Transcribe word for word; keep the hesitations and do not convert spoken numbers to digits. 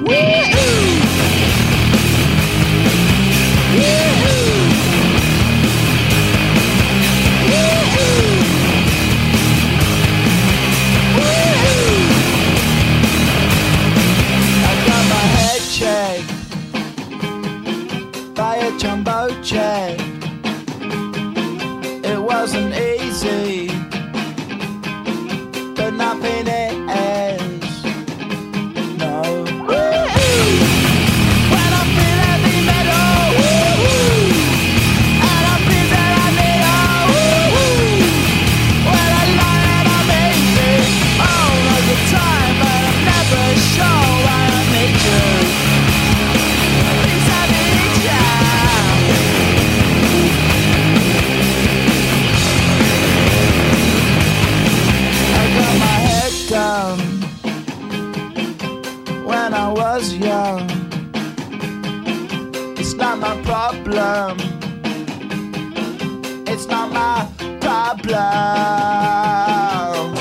By a jumbo jet. It wasn't easy, but nothing is. No. Woo-hoo! When I feel heavy metal, woo-hoo! And I feel that I need a woo-hoo! When I lie and I'm easy all of the time, but I'm never sure why I need you. Down when I was young. It's not my problem. It's not my problem.